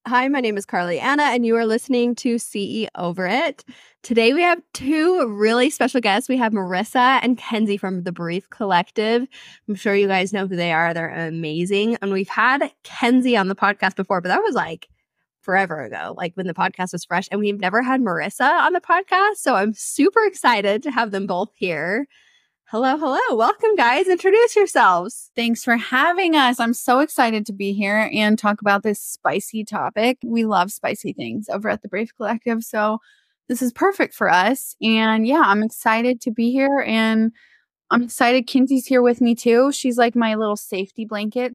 Hi, my name is Carly Anna, and you are listening to CE Over It. Today, we have two really special guests. We have Marissa and Kenzie from The Brief Collective. I'm sure you guys know who they are. They're amazing. And we've had Kenzie on the podcast before, but that was like forever ago, like when the podcast was fresh. And we've never had Marissa on the podcast. So I'm super excited to have them both here. Hello. Welcome, guys. Introduce yourselves. Thanks for having us. I'm so excited to be here and talk about this spicy topic. We love spicy things over at the Brave Collective. So this is perfect for us. And yeah, I'm excited to be here. And I'm excited Kenzie's here with me too. She's like my little safety blanket.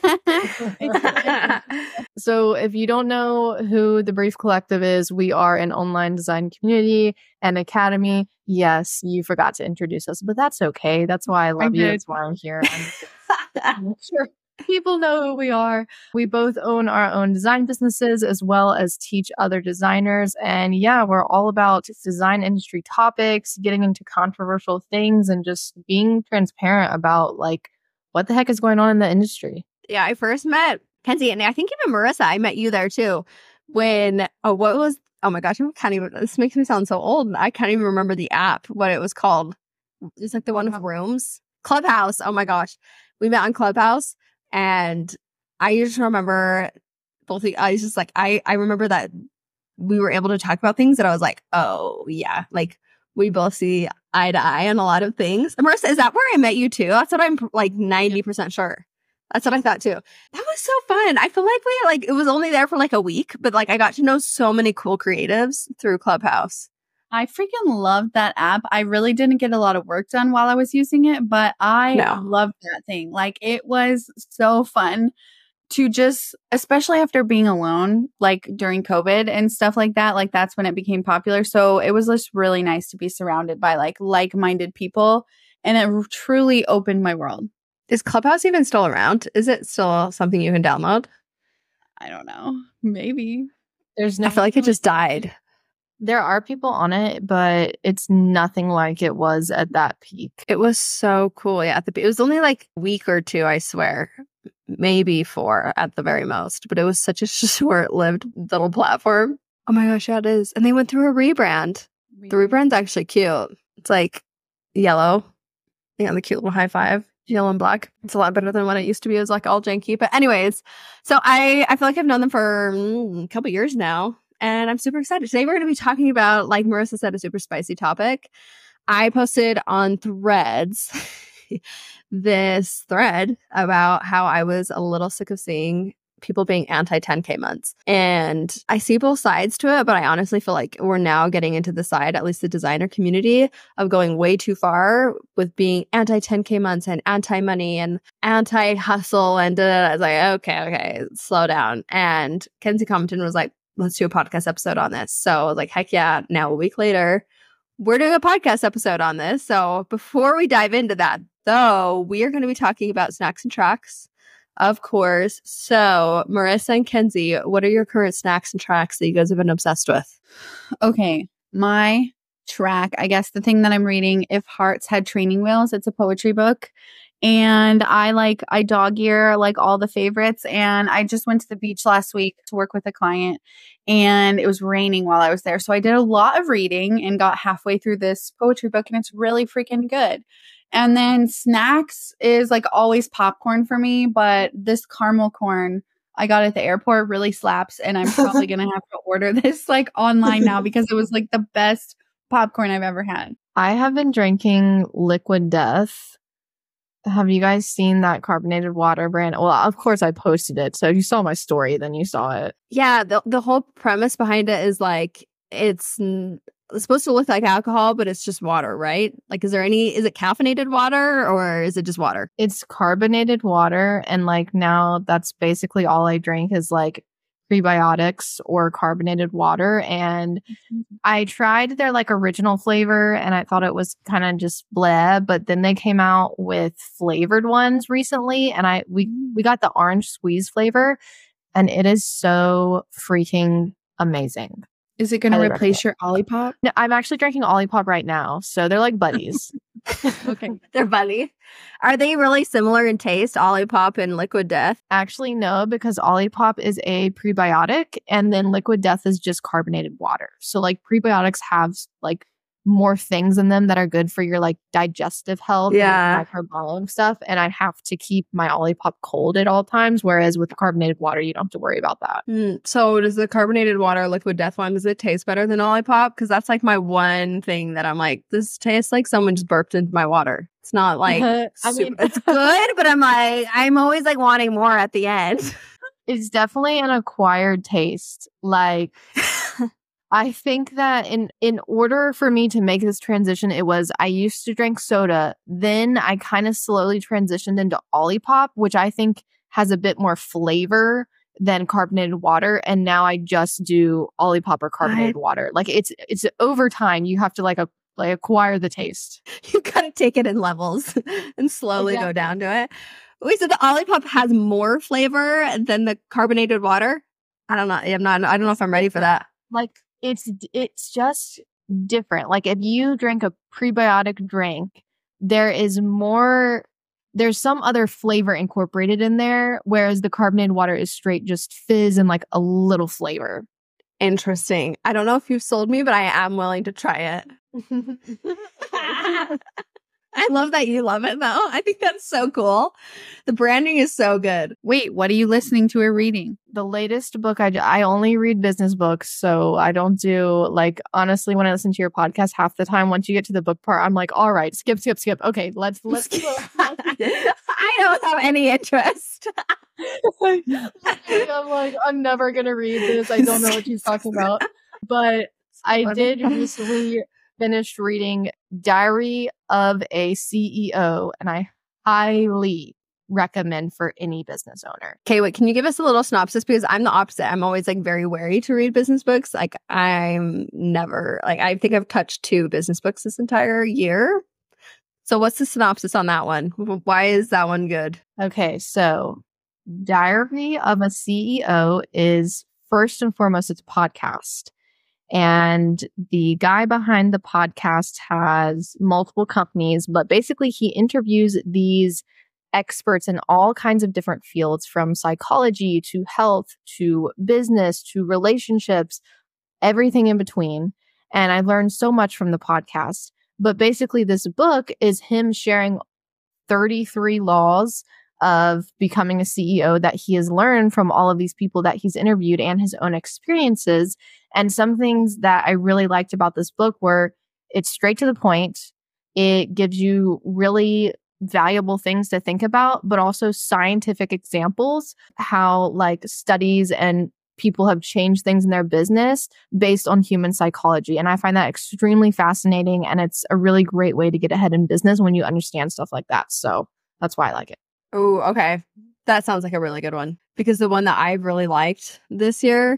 So if you don't know who the Brief Collective is, we are an online design community and academy. Yes, you forgot to introduce us, but that's okay. That's why I love you. That's why I'm here. I'm sure people know who we are. We both own our own design businesses as well as teach other designers. And yeah, we're all about design industry topics, getting into controversial things, and just being transparent about like what the heck is going on in the industry. Yeah, I first met Kenzie, and I think even Marissa, I met you there too. Oh my gosh, I can't even, this makes me sound so old. I can't even remember the app, what it was called. It's like the one with rooms. Clubhouse. Oh my gosh. We met on Clubhouse, and I just remember I remember that we were able to talk about things that I was like, oh yeah, like we both see eye to eye on a lot of things. And Marissa, is that where I met you too? That's what I'm like 90% sure. That's what I thought too. That was so fun. I feel like it was only there for like a week, but like I got to know so many cool creatives through Clubhouse. I freaking loved that app. I really didn't get a lot of work done while I was using it, but I loved that thing. Like it was so fun to just, especially after being alone, like during COVID and stuff like that, like that's when it became popular. So it was just really nice to be surrounded by like-minded people, and it truly opened my world. Is Clubhouse even still around? Is it still something you can download? I don't know. Maybe. I feel like it just died. There are people on it, but it's nothing like it was at that peak. It was so cool. Yeah, it was only like a week or two, I swear. Maybe 4 at the very most. But it was such a short-lived little platform. Oh my gosh, yeah, it is. And they went through a rebrand. The rebrand's actually cute. It's like yellow. Yeah, the cute little high five. Yellow and black. It's a lot better than what it used to be. It was like all janky. But anyways, so I feel like I've known them for a couple years now. And I'm super excited. Today we're going to be talking about, like Marissa said, a super spicy topic. I posted on Threads this thread about how I was a little sick of seeing people being anti-10K months. And I see both sides to it, but I honestly feel like we're now getting into the side, at least the designer community, of going way too far with being anti-10K months and anti-money and anti-hustle. And I was like, okay, slow down. And Kenzie Compton was like, let's do a podcast episode on this. So I was like, heck yeah. Now a week later, we're doing a podcast episode on this. So before we dive into that, though, we are going to be talking about snacks and tracks, of course. So Marissa and Kenzie, what are your current snacks and tracks that you guys have been obsessed with? Okay, my track, I guess the thing that I'm reading, If Hearts Had Training Wheels. It's a poetry book. And I dog ear like all the favorites. And I just went to the beach last week to work with a client, and it was raining while I was there. So I did a lot of reading and got halfway through this poetry book, and it's really freaking good. And then snacks is like always popcorn for me, but this caramel corn I got at the airport really slaps, and I'm probably going to have to order this like online now because it was like the best popcorn I've ever had. I have been drinking Liquid Death. Have you guys seen that carbonated water brand? Well, of course I posted it. So if you saw my story, then you saw it. Yeah, the whole premise behind it is like it's supposed to look like alcohol, but it's just water, right? Like, is it caffeinated water or is it just water? It's carbonated water. And like now that's basically all I drink is like prebiotics or carbonated water. And I tried their like original flavor and I thought it was kind of just bleh, but then they came out with flavored ones recently, and we got the orange squeeze flavor, and it is so freaking amazing. Is it going to Highly replace your Olipop? No, I'm actually drinking Olipop right now, so they're like buddies. Okay. They're funny. Are they really similar in taste, Olipop and Liquid Death? Actually, no, because Olipop is a prebiotic, and then Liquid Death is just carbonated water. So, like, prebiotics have like more things in them that are good for your like digestive health, Yeah. and microbiome stuff. And I have to keep my Olipop cold at all times, whereas with carbonated water, you don't have to worry about that. So does the carbonated water Liquid Death one, does it taste better than Olipop? Because that's like my one thing that I'm like, this tastes like someone just burped into my water. It's not like, it's good, but I'm always like wanting more at the end. It's definitely an acquired taste. Like, I think that in order for me to make this transition, it was I used to drink soda. Then I kind of slowly transitioned into Olipop, which I think has a bit more flavor than carbonated water. And now I just do Olipop or carbonated water. Like it's over time. You have to like acquire the taste. You gotta take it in levels and slowly go down to it. Wait, so the Olipop has more flavor than the carbonated water? I don't know. I don't know if I'm ready for that. Like it's just different. Like if you drink a prebiotic drink, there's some other flavor incorporated in there, whereas the carbonated water is straight just fizz and like a little flavor. Interesting. I don't know if you've sold me, but I am willing to try it. I love that you love it, though. I think that's so cool. The branding is so good. Wait, what are you listening to or reading? The latest book, I only read business books, so I don't do, like, honestly, when I listen to your podcast, half the time, once you get to the book part, I'm like, all right, skip. Okay, let's go. I don't have any interest. I'm like, I'm never going to read this. I don't know what she's talking about. But I did recently finish reading Diary of a CEO, and I highly recommend for any business owner. Okay, wait, can you give us a little synopsis? Because I'm the opposite. I'm always like very wary to read business books. Like I'm never, like I think I've touched 2 business books this entire year. So what's the synopsis on that one? Why is that one good? Okay, so Diary of a CEO is first and foremost, it's a podcast. And the guy behind the podcast has multiple companies, but basically he interviews these experts in all kinds of different fields, from psychology to health to business to relationships, everything in between. And I learned so much from the podcast. But basically, this book is him sharing 33 laws of becoming a CEO that he has learned from all of these people that he's interviewed and his own experiences. And some things that I really liked about this book were it's straight to the point. It gives you really valuable things to think about, but also scientific examples, how like studies and people have changed things in their business based on human psychology. And I find that extremely fascinating. And it's a really great way to get ahead in business when you understand stuff like that. So that's why I like it. Oh, okay. That sounds like a really good one. Because the one that I really liked this year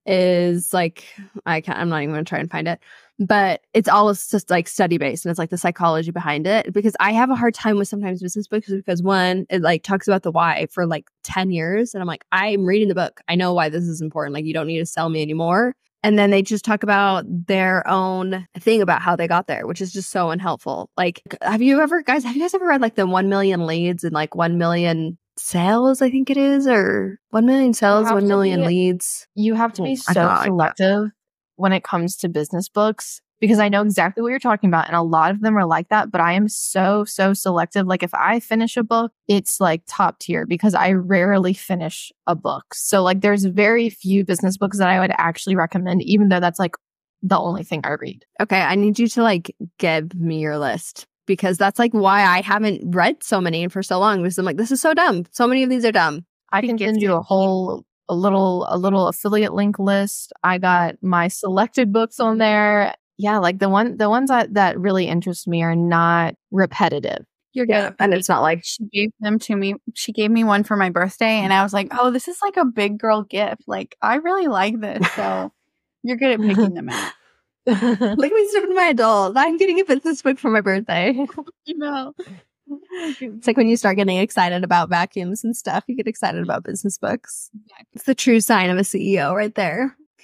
is like, I'm not even going to try and find it, but it's all just like study based and it's like the psychology behind it. Because I have a hard time with sometimes business books because one, it like talks about the why for like 10 years. And I'm like, I'm reading the book. I know why this is important. Like, you don't need to sell me anymore. And then they just talk about their own thing about how they got there, which is just so unhelpful. Like, have you guys ever read like the 1 million leads and like 1 million sales, I think it is, or 1 million sales, 1 million leads? You have to be so selective when it comes to business books, because I know exactly what you're talking about. And a lot of them are like that, but I am so selective. Like if I finish a book, it's like top tier because I rarely finish a book. So like there's very few business books that I would actually recommend, even though that's like the only thing I read. Okay. I need you to like give me your list because that's like why I haven't read so many for so long, because I'm like, this is so dumb. So many of these are dumb. I can send you a little affiliate link list. I got my selected books on there. Yeah, like the ones that really interest me are not repetitive. You're good. Yeah, and it's not like she gave them to me. She gave me one for my birthday, and I was like, "Oh, this is like a big girl gift. Like, I really like this." So you're good at picking them out. Look at me stepping my adult. I'm getting a business book for my birthday. You know, it's like when you start getting excited about vacuums and stuff, you get excited about business books. It's the true sign of a CEO right there.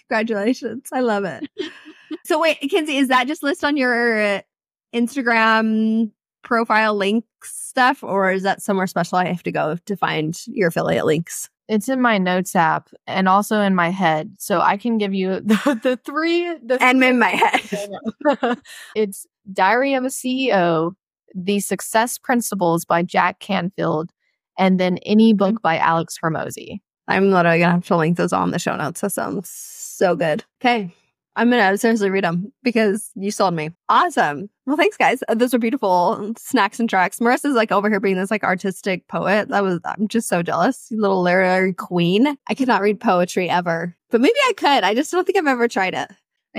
Congratulations. I love it. So wait, Kinsey, is that just list on your Instagram profile link stuff, or is that somewhere special I have to go to find your affiliate links? It's in my notes app and also in my head. So I can give you the three. And in my head. It's Diary of a CEO, The Success Principles by Jack Canfield, and then Any Book by Alex Hormozi. I'm literally going to have to link those all in the show notes. That sounds so good. Okay. I'm going to seriously read them because you sold me. Awesome. Well, thanks, guys. Those are beautiful snacks and tracks. Marissa's like over here being this like artistic poet. I'm just so jealous. You little literary queen. I cannot read poetry ever, but maybe I could. I just don't think I've ever tried it.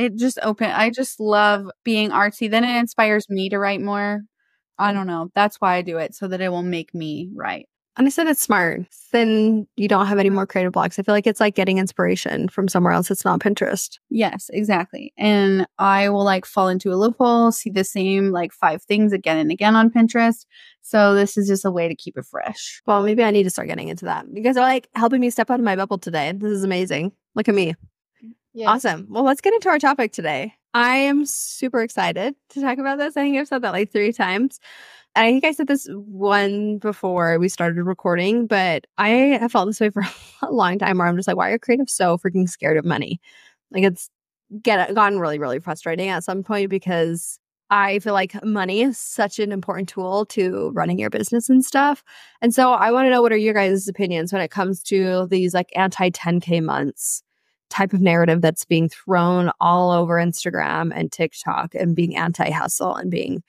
I just love being artsy. Then it inspires me to write more. I don't know. That's why I do it, so that it will make me write. And I said it's smart. Then you don't have any more creative blocks. I feel like it's like getting inspiration from somewhere else. It's not Pinterest. Yes, exactly. And I will like fall into a loophole, see the same like 5 things again and again on Pinterest. So this is just a way to keep it fresh. Well, maybe I need to start getting into that. You guys are like helping me step out of my bubble today. This is amazing. Look at me. Yeah. Awesome. Well, let's get into our topic today. I am super excited to talk about this. I think I've said that like 3 times. And I think I said this one before we started recording, but I have felt this way for a long time where I'm just like, why are creatives so freaking scared of money? Like it's gotten really, really frustrating at some point because I feel like money is such an important tool to running your business and stuff. And so I want to know, what are your guys' opinions when it comes to these like anti-10K months type of narrative that's being thrown all over Instagram and TikTok and being anti-hustle and being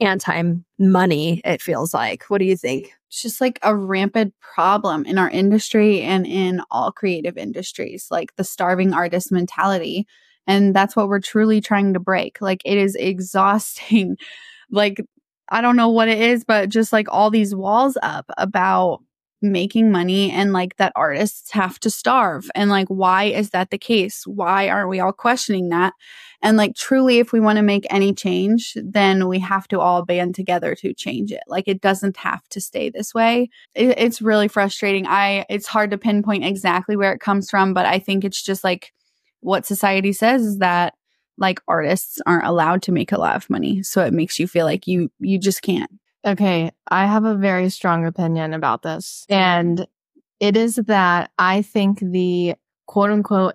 anti-money, it feels like. What do you think? It's just like a rampant problem in our industry and in all creative industries, like the starving artist mentality. And that's what we're truly trying to break. Like it is exhausting. Like, I don't know what it is, but just like all these walls up about making money and like that artists have to starve. And like, why is that the case? Why aren't we all questioning that? And like, truly, if we want to make any change, then we have to all band together to change it. Like, it doesn't have to stay this way. It's really frustrating. It's hard to pinpoint exactly where it comes from, but I think it's just like what society says is that like artists aren't allowed to make a lot of money. So it makes you feel like you just can't. Okay, I have a very strong opinion about this. And it is that I think the quote unquote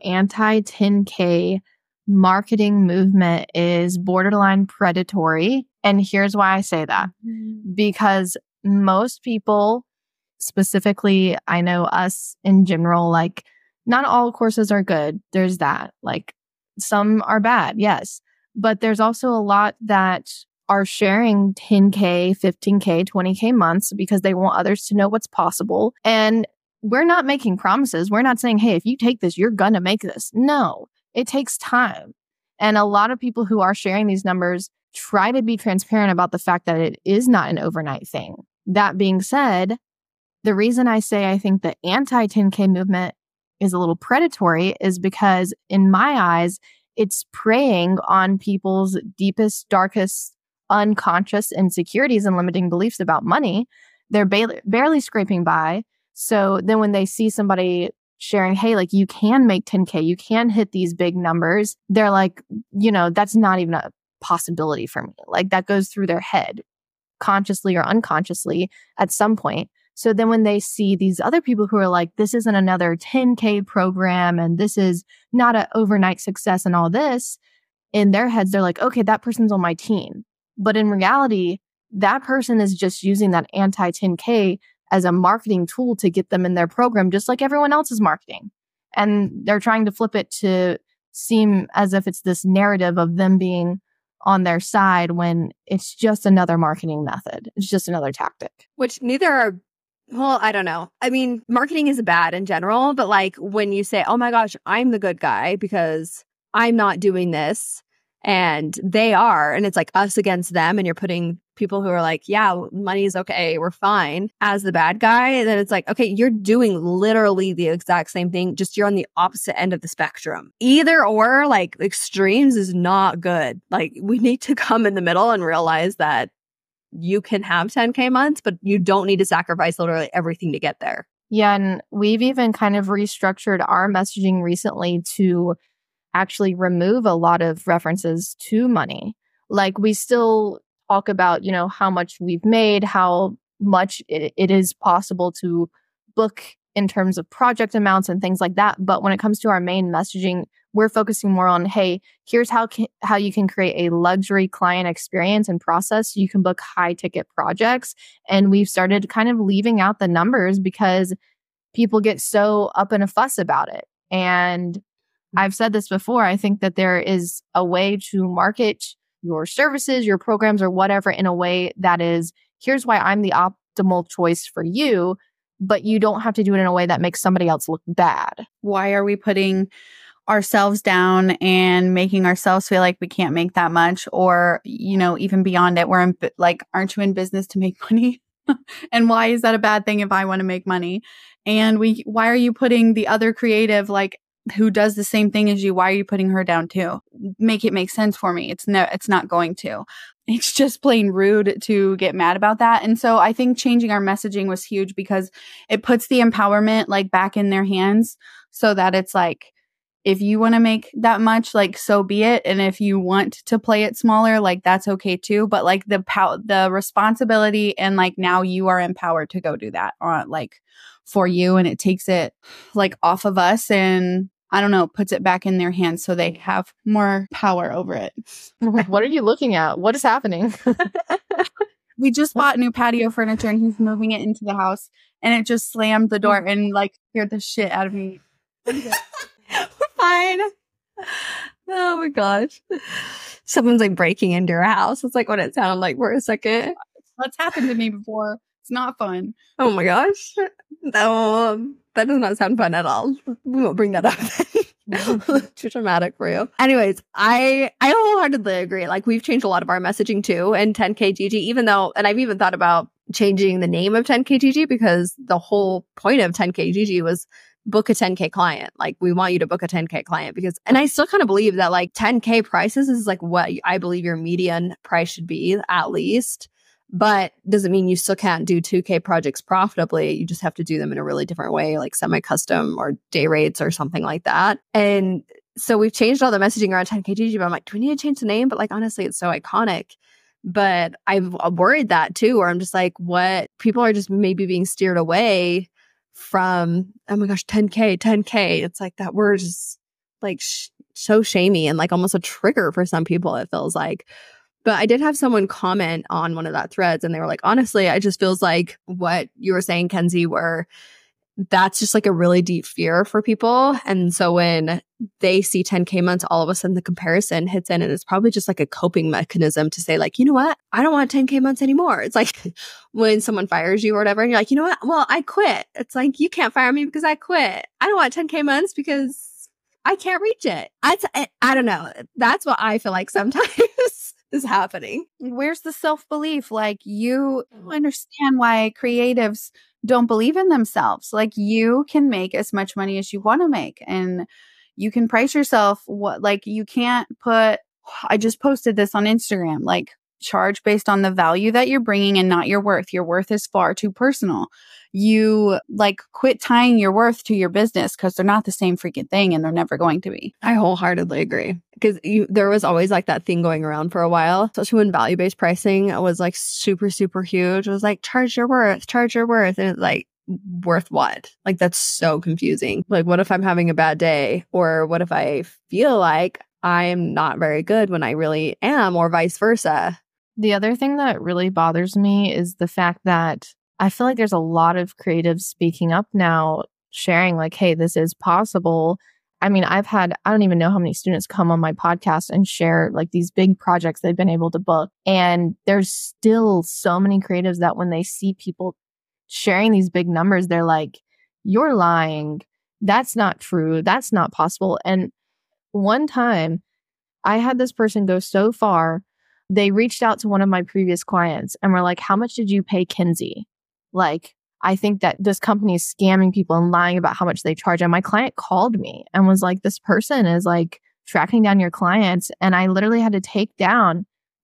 anti-10K marketing movement is borderline predatory. And here's why I say that. Because most people, specifically, I know us in general, like not all courses are good. There's that. Like some are bad, yes. But there's also a lot that are sharing 10K, 15K, 20K months because they want others to know what's possible. And we're not making promises. We're not saying, hey, if you take this, you're going to make this. No, it takes time. And a lot of people who are sharing these numbers try to be transparent about the fact that it is not an overnight thing. That being said, the reason I say I think the anti-10K movement is a little predatory is because in my eyes, it's preying on people's deepest, darkest, unconscious insecurities and limiting beliefs about money. They're barely scraping by. So then when they see somebody sharing, hey, like you can make 10K, you can hit these big numbers, they're like, that's not even a possibility for me. Like that goes through their head consciously or unconsciously at some point. So then when they see these other people who are like, this isn't another 10K program and this is not an overnight success and all this, in their heads, they're like, okay, that person's on my team. But in reality, that person is just using that anti-10K as a marketing tool to get them in their program, just like everyone else is marketing. And they're trying to flip it to seem as if it's this narrative of them being on their side when it's just another marketing method. It's just another tactic. Which neither are, well, I don't know. I mean, marketing is bad in general, but like when you say, oh my gosh, I'm the good guy because I'm not doing this, and they are, and it's like us against them, and you're putting people who are like, yeah, money is okay, we're fine, as the bad guy, then it's like, okay, you're doing literally the exact same thing, just you're on the opposite end of the spectrum. Either or, like extremes is not good. Like we need to come in the middle and realize that you can have 10K months, but you don't need to sacrifice literally everything to get there. Yeah, and we've even kind of restructured our messaging recently to actually remove a lot of references to money. Like we still talk about, how much we've made, how much it is possible to book in terms of project amounts and things like that. But when it comes to our main messaging, we're focusing more on, hey, here's how you can create a luxury client experience and process so you can book high ticket projects. And we've started kind of leaving out the numbers because people get so up in a fuss about it. And I've said this before, I think that there is a way to market your services, your programs, or whatever in a way that is, here's why I'm the optimal choice for you, but you don't have to do it in a way that makes somebody else look bad. Why are we putting ourselves down and making ourselves feel like we can't make that much, or, even beyond it, aren't you in business to make money? And why is that a bad thing if I want to make money? And why are you putting the other creative, who does the same thing as you, why are you putting her down too? Make it make sense for me. It's not going to. It's just plain rude to get mad about that. And so I think changing our messaging was huge because it puts the empowerment back in their hands, so that it's if you want to make that much, so be it. And if you want to play it smaller, that's okay too. But the responsibility and now you are empowered to go do that for you. And it takes it off of us and I don't know, puts it back in their hands so they have more power over it. What are you looking at? What is happening? We just bought new patio furniture and he's moving it into the house and it just slammed the door and scared the shit out of me. We're fine. Oh my gosh. Someone's breaking into your house. It's what it sounded like for a second. That's happened to me before. It's not fun. Oh my gosh. No, that does not sound fun at all. We won't bring that up. Too traumatic for you. Anyways, I wholeheartedly agree. We've changed a lot of our messaging too in 10KGG, even though, and I've even thought about changing the name of 10KGG because the whole point of 10KGG was book a 10K client. We want you to book a 10K client because, and I still kind of believe that 10K prices is what I believe your median price should be at least. But doesn't mean you still can't do 2K projects profitably. You just have to do them in a really different way, semi-custom or day rates or something like that. And so we've changed all the messaging around 10KGG, but I'm do we need to change the name? But honestly, it's so iconic. But I'm worried that too, where I'm just what people are just maybe being steered away from, oh my gosh, 10K. It's that word is so shamey and almost a trigger for some people, it feels like. But I did have someone comment on one of that threads and they were honestly, it just feels like what you were saying, Kenzie, where that's just a really deep fear for people. And so when they see 10K months, all of a sudden the comparison hits in and it's probably just a coping mechanism to say you know what? I don't want 10K months anymore. It's when someone fires you or whatever and you're you know what? Well, I quit. It's you can't fire me because I quit. I don't want 10K months because I can't reach it. I don't know. That's what I feel like sometimes is happening. Where's the self-belief? You understand why creatives don't believe in themselves. You can make as much money as you want to make and you can price yourself you can't put, I just posted this on Instagram, charge based on the value that you're bringing and not your worth. Your worth is far too personal. You quit tying your worth to your business because they're not the same freaking thing and they're never going to be. I wholeheartedly agree because there was always that thing going around for a while, especially when value-based pricing was super, super huge. It was charge your worth. And it's worth what? That's so confusing. What if I'm having a bad day? Or what if I feel like I am not very good when I really am, or vice versa? The other thing that really bothers me is the fact that I feel like there's a lot of creatives speaking up now, sharing hey, this is possible. I mean, I've had, I don't even know how many students come on my podcast and share these big projects they've been able to book. And there's still so many creatives that when they see people sharing these big numbers, they're you're lying. That's not true. That's not possible. And one time I had this person go so far, they reached out to one of my previous clients and were how much did you pay Kenzie? I think that this company is scamming people and lying about how much they charge. And my client called me and was this person is tracking down your clients. And I literally had to take down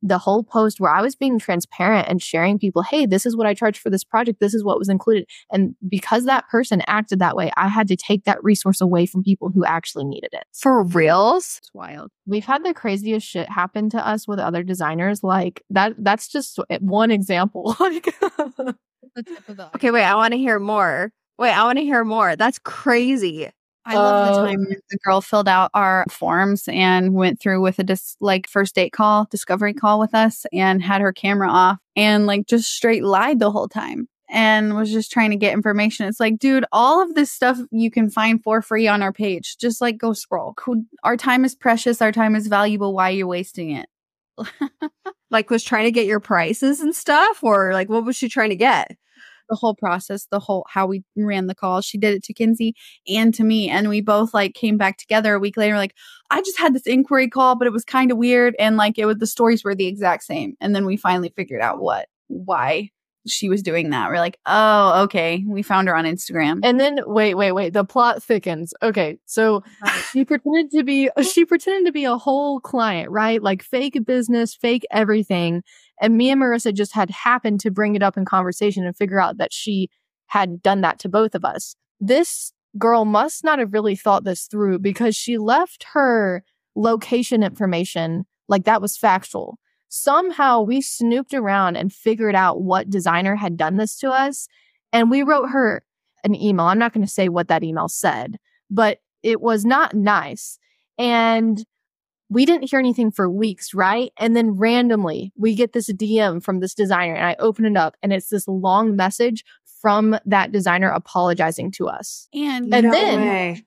the whole post where I was being transparent and sharing people, hey, this is what I charged for this project. This is what was included. And because that person acted that way, I had to take that resource away from people who actually needed it. For reals? It's wild. We've had the craziest shit happen to us with other designers. Like that's just one example. Like The tip of the Okay, wait, I want to hear more. That's crazy. I love the time the girl filled out our forms and went through with a first date call, discovery call with us, and had her camera off and like just straight lied the whole time and was just trying to get information. It's like, dude, all of this stuff you can find for free on our page. Just like go scroll. Our time is precious. Our time is valuable. Why are you wasting it? Like was trying to get your prices and stuff, or like what was she trying to get? The whole process, how we ran the call. She did it to Kinsey and to me. And we both like came back together a week later. Like, I just had this inquiry call, but it was kind of weird. And like, the stories were the exact same. And then we finally figured out why she was doing that. We're like, oh, okay. We found her on Instagram. And then wait. The plot thickens. Okay. So she pretended to be a whole client, right? Like fake business, fake everything. And me and Marissa just had happened to bring it up in conversation and figure out that she had done that to both of us. This girl must not have really thought this through because she left her location information like that was factual. Somehow we snooped around and figured out what designer had done this to us. And we wrote her an email. I'm not going to say what that email said, but it was not nice. And we didn't hear anything for weeks, right? And then randomly we get this DM from this designer and I open it up and it's this long message from that designer apologizing to us. And then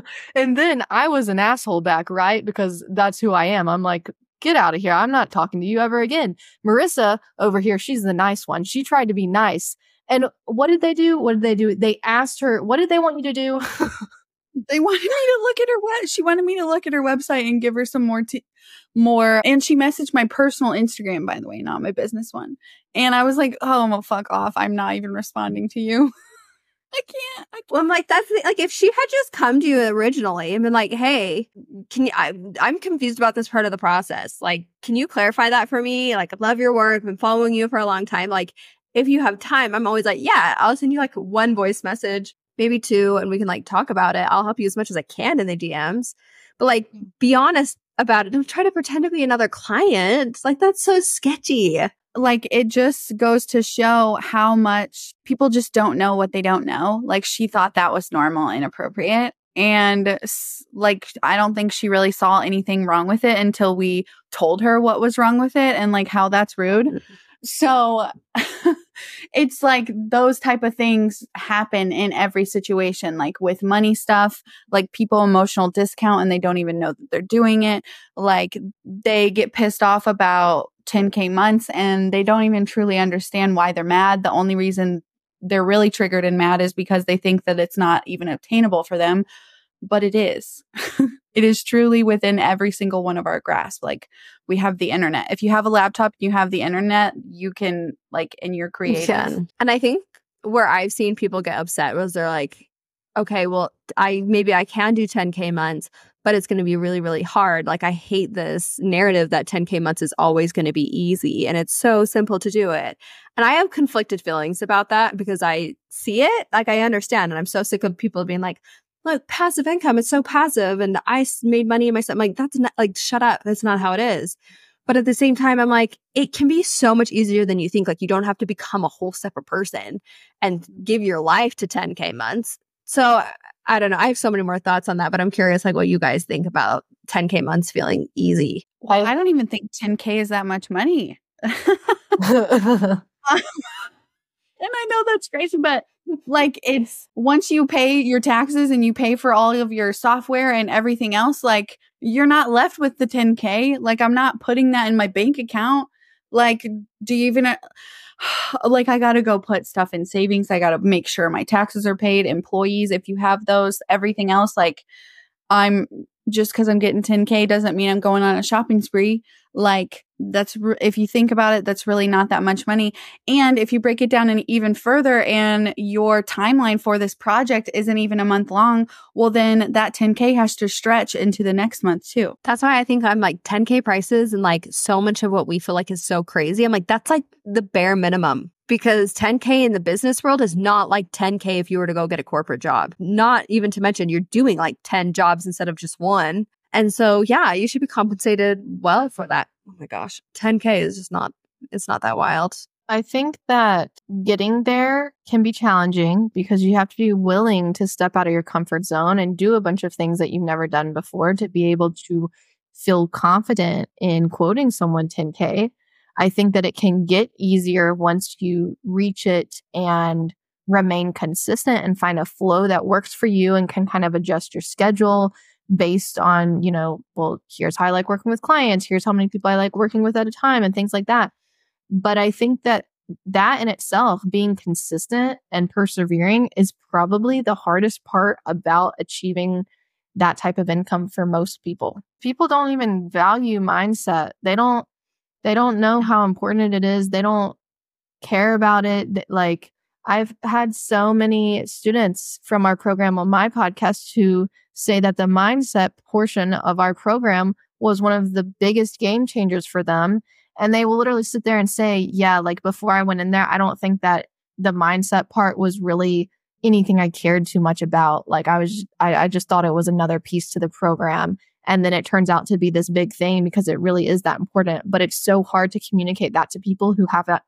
I was an asshole back, right? Because that's who I am. I'm like, get out of here. I'm not talking to you ever again. Marissa over here, she's the nice one. She tried to be nice. And what did they do? They asked her, what did they want you to do? They wanted me to look at her she wanted me to look at her website and give her some more. And she messaged my personal Instagram, by the way, not my business one. And I was like, oh, well, fuck off. I'm not even responding to you. I can't. Well, I'm like, like if she had just come to you originally and been like, hey, I'm confused about this part of the process. Like, can you clarify that for me? Like, I love your work. I've been following you for a long time. Like, if you have time, I'm always like, yeah, I'll send you like one voice message, maybe two, and we can like talk about it. I'll help you as much as I can in the DMs. But like, be honest about it. Don't try to pretend to be another client. Like, that's so sketchy. Like, it just goes to show how much people just don't know what they don't know. Like, she thought that was normal and appropriate. And like, I don't think she really saw anything wrong with it until we told her what was wrong with it and like how that's rude. So it's like those type of things happen in every situation, like with money stuff, like people emotional discount and they don't even know that they're doing it. Like they get pissed off about 10K months and they don't even truly understand why they're mad. The only reason they're really triggered and mad is because they think that it's not even obtainable for them, but it is. It is truly within every single one of our grasp. Like, we have the internet. If you have a laptop, you have the internet, you can and you're creative. Yeah. And I think where I've seen people get upset was they're like, okay, well, I can do 10K months, but it's going to be really, really hard. Like, I hate this narrative that 10K months is always going to be easy and it's so simple to do it. And I have conflicted feelings about that because I see it, like I understand. And I'm so sick of people being like, look, passive income, it's so passive. And I made money in myself. I'm like, that's not, like, shut up. That's not how it is. But at the same time, I'm like, it can be so much easier than you think. Like, you don't have to become a whole separate person and give your life to 10K months. So I don't know. I have so many more thoughts on that, but I'm curious, like, what you guys think about 10K months feeling easy. I don't even think 10K is that much money. And I know that's crazy, but like, it's once you pay your taxes and you pay for all of your software and everything else, like, you're not left with the 10K. Like, I'm not putting that in my bank account. Like, do you even like, I got to go put stuff in savings. I got to make sure my taxes are paid, employees, if you have those, everything else. Like, I'm just because I'm getting 10K doesn't mean I'm going on a shopping spree. Like, if you think about it, that's really not that much money. And if you break it down even further and your timeline for this project isn't even a month long, well, then that 10K has to stretch into the next month too. That's why I think I'm like 10K prices and like so much of what we feel like is so crazy. I'm like, that's like the bare minimum, because 10K in the business world is not like 10K if you were to go get a corporate job. Not even to mention you're doing like 10 jobs instead of just one. And so, yeah, you should be compensated well for that. Oh my gosh, 10K is just it's not that wild. I think that getting there can be challenging because you have to be willing to step out of your comfort zone and do a bunch of things that you've never done before to be able to feel confident in quoting someone 10K. I think that it can get easier once you reach it and remain consistent and find a flow that works for you and can kind of adjust your schedule based on, well, here's how I like working with clients. Here's how many people I like working with at a time and things like that. But I think that in itself, being consistent and persevering is probably the hardest part about achieving that type of income for most people. People don't even value mindset. They don't know how important it is. They don't care about it. Like, I've had so many students from our program on my podcast who say that the mindset portion of our program was one of the biggest game changers for them. And they will literally sit there and say, yeah, like before I went in there, I don't think that the mindset part was really anything I cared too much about. Like I just thought it was another piece to the program. And then it turns out to be this big thing because it really is that important. But it's so hard to communicate that to people who haven't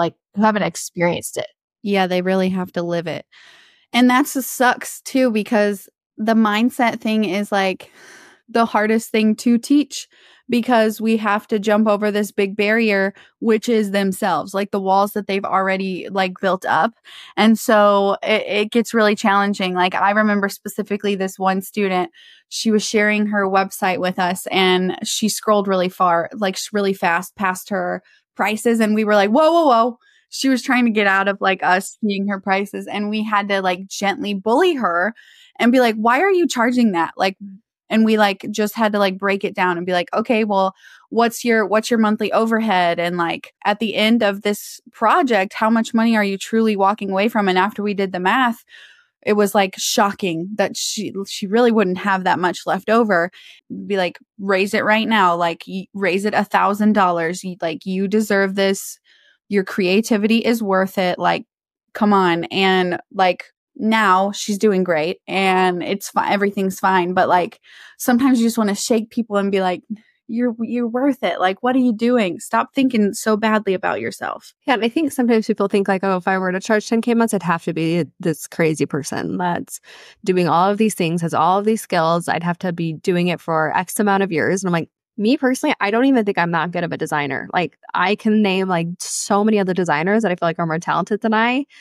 experienced it. Yeah, they really have to live it. And that's what sucks too, because the mindset thing is like the hardest thing to teach, because we have to jump over this big barrier, which is themselves, like the walls that they've already like built up. And so it gets really challenging. Like I remember specifically this one student, she was sharing her website with us and she scrolled really far, like really fast past her prices. And we were like, whoa, whoa, whoa. She was trying to get out of like us seeing her prices, and we had to like gently bully her and be like, why are you charging that? Like, and we like just had to like break it down and be like, okay, well, what's your monthly overhead? And like at the end of this project, how much money are you truly walking away from? And after we did the math, it was like shocking that she really wouldn't have that much left over. Be like, raise it right now. Like raise it $1,000. Like you deserve this. Your creativity is worth it. Like, come on. And like, now she's doing great and it's fine. Everything's fine. But like, sometimes you just want to shake people and be like, you're worth it. Like, what are you doing? Stop thinking so badly about yourself. Yeah. And I think sometimes people think like, oh, if I were to charge 10K months, I'd have to be this crazy person that's doing all of these things, has all of these skills. I'd have to be doing it for X amount of years. And I'm like, me personally, I don't even think I'm that good of a designer. Like I can name like so many other designers that I feel like are more talented than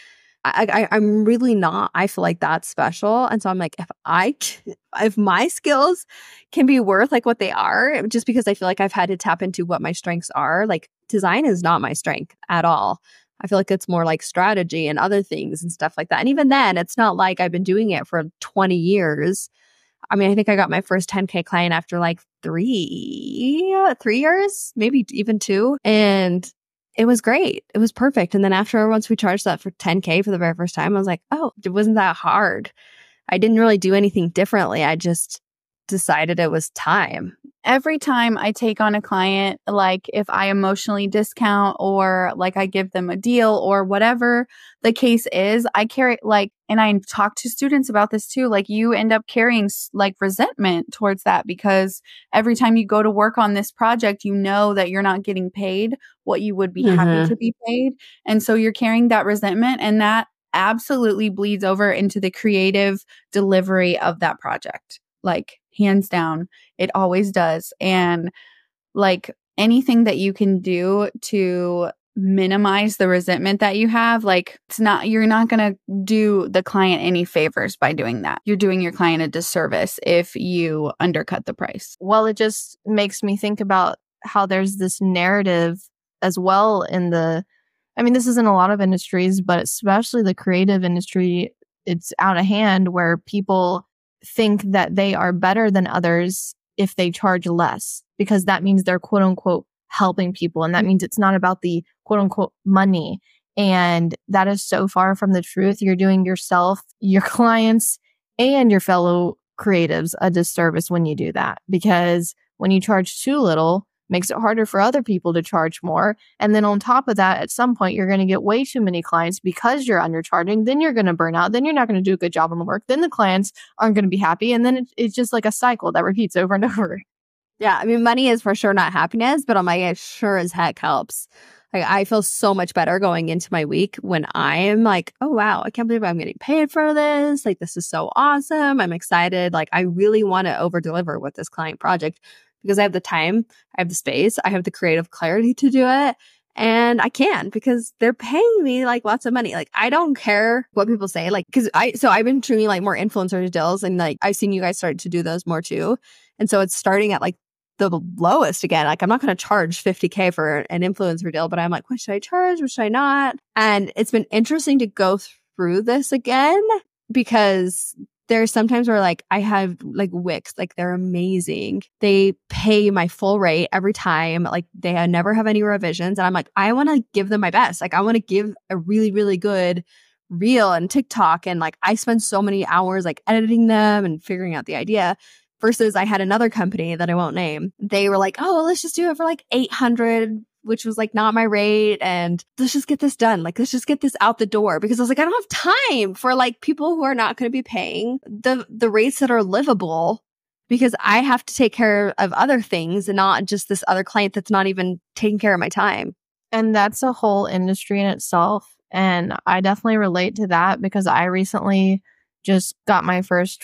I'm really not. I feel like that's special. And so I'm like, if my skills can be worth like what they are, just because I feel like I've had to tap into what my strengths are, like design is not my strength at all. I feel like it's more like strategy and other things and stuff like that. And even then, it's not like I've been doing it for 20 years. I mean, I think I got my first 10K client after like 3 years, maybe even 2. And it was great. It was perfect. And then once we charged that for 10K for the very first time, I was like, oh, it wasn't that hard. I didn't really do anything differently. I just decided it was time. Every time I take on a client, like if I emotionally discount or like I give them a deal or whatever the case is, I carry like, and I talk to students about this too, like you end up carrying like resentment towards that, because every time you go to work on this project, you know that you're not getting paid what you would be happy to be paid. And so you're carrying that resentment, and that absolutely bleeds over into the creative delivery of that project. Like hands down, it always does. And like anything that you can do to minimize the resentment that you have, like you're not going to do the client any favors by doing that. You're doing your client a disservice if you undercut the price. Well, it just makes me think about how there's this narrative as well this is in a lot of industries, but especially the creative industry, it's out of hand where people think that they are better than others if they charge less, because that means they're quote unquote helping people. And that means it's not about the quote unquote money. And that is so far from the truth. You're doing yourself, your clients, and your fellow creatives a disservice when you do that, because when you charge too little, makes it harder for other people to charge more. And then on top of that, at some point, you're going to get way too many clients because you're undercharging. Then you're going to burn out. Then you're not going to do a good job on the work. Then the clients aren't going to be happy. And then it's just like a cycle that repeats over and over. Yeah. I mean, money is for sure not happiness, but I'm like, it sure as heck helps. Like, I feel so much better going into my week when I am like, oh, wow, I can't believe I'm getting paid for this. Like, this is so awesome. I'm excited. Like, I really want to over deliver with this client project because I have the time, I have the space, I have the creative clarity to do it. And I can because they're paying me like lots of money. Like, I don't care what people say. Like, I've been doing like more influencer deals, and like I've seen you guys start to do those more too. And so it's starting at like the lowest again. Like, I'm not going to charge $50K for an influencer deal, but I'm like, what should I charge? What should I not? And it's been interesting to go through this again because there's sometimes where like I have like Wix, like they're amazing. They pay my full rate every time. Like, they never have any revisions. And I'm like, I want to give them my best. Like, I want to give a really, really good reel and TikTok. And like, I spend so many hours like editing them and figuring out the idea. Versus I had another company that I won't name. They were like, oh, let's just do it for like 800, which was like not my rate. And let's just get this done. Like, let's just get this out the door, because I was like, I don't have time for like people who are not going to be paying the rates that are livable, because I have to take care of other things and not just this other client that's not even taking care of my time. And that's a whole industry in itself. And I definitely relate to that because I recently just got my first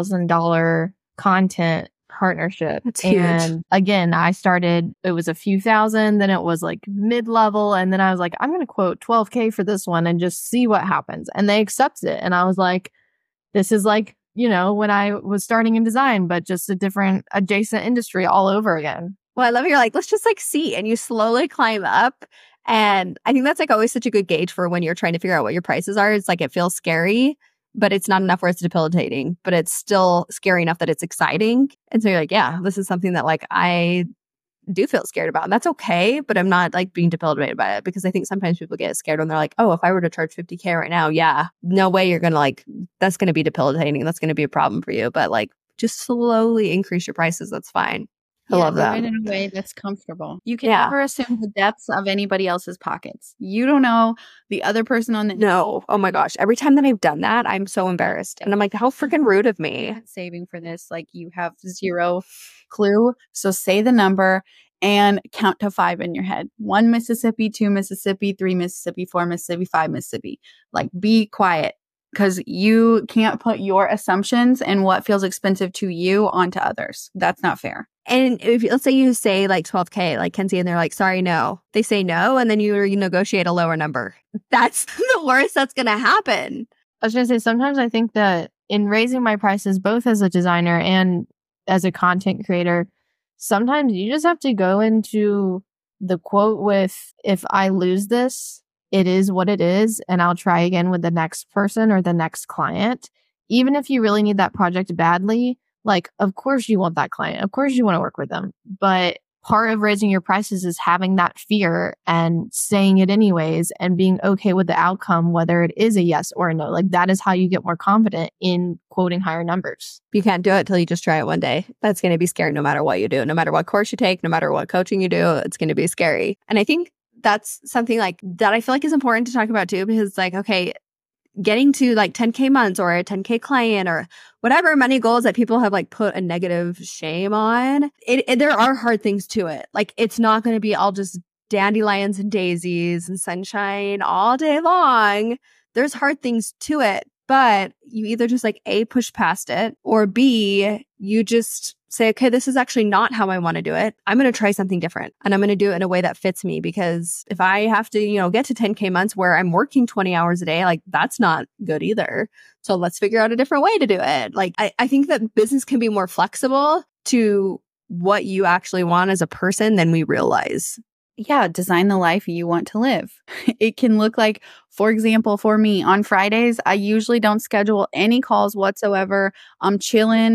$12,000 content partnership. That's huge. And again, I started, it was a few thousand, then it was like mid-level. And then I was like, I'm going to quote $12K for this one and just see what happens. And they accepted it. And I was like, this is like, you know, when I was starting in design, but just a different adjacent industry all over again. Well, I love you're like, let's just like see. And you slowly climb up. And I think that's like always such a good gauge for when you're trying to figure out what your prices are. It's like, it feels scary, but it's not enough where it's debilitating, but it's still scary enough that it's exciting. And so you're like, yeah, this is something that like I do feel scared about. And that's okay, but I'm not like being debilitated by it, because I think sometimes people get scared when they're like, oh, if I were to charge $50K right now, yeah, no way you're going to like, that's going to be debilitating. That's going to be a problem for you. But like, just slowly increase your prices. That's fine. I love that. Do it in a way that's comfortable. You can never assume the depths of anybody else's pockets. You don't know the other person on the... No. Oh my gosh. Every time that I've done that, I'm so embarrassed. And I'm like, how freaking rude of me. Saving for this, like, you have zero clue. So say the number and count to 5 in your head. 1 Mississippi, 2 Mississippi, 3 Mississippi, 4 Mississippi, 5 Mississippi. Like, be quiet, because you can't put your assumptions and what feels expensive to you onto others. That's not fair. And if let's say you say like 12K, like Kenzie, and they're like, sorry, no. They say no, and then you negotiate a lower number. That's the worst that's going to happen. I was going to say, sometimes I think that in raising my prices, both as a designer and as a content creator, sometimes you just have to go into the quote with, if I lose this, it is what it is, and I'll try again with the next person or the next client. Even if you really need that project badly, like, of course you want that client. Of course you want to work with them. But part of raising your prices is having that fear and saying it anyways and being okay with the outcome, whether it is a yes or a no. Like, that is how you get more confident in quoting higher numbers. You can't do it till you just try it one day. That's going to be scary no matter what you do. No matter what course you take, no matter what coaching you do, it's going to be scary. And I think that's something like that I feel like is important to talk about too, because like, okay, getting to like 10K months or a 10K client or whatever money goals that people have like put a negative shame on, there are hard things to it. Like, it's not going to be all just dandelions and daisies and sunshine all day long. There's hard things to it, but you either just like A, push past it, or B, you just say, okay, this is actually not how I want to do it. I'm going to try something different, and I'm going to do it in a way that fits me, because if I have to, get to 10K months where I'm working 20 hours a day, like, that's not good either. So let's figure out a different way to do it. Like, I think that business can be more flexible to what you actually want as a person than we realize. Yeah, design the life you want to live. It can look like, for example, for me on Fridays, I usually don't schedule any calls whatsoever. I'm chilling,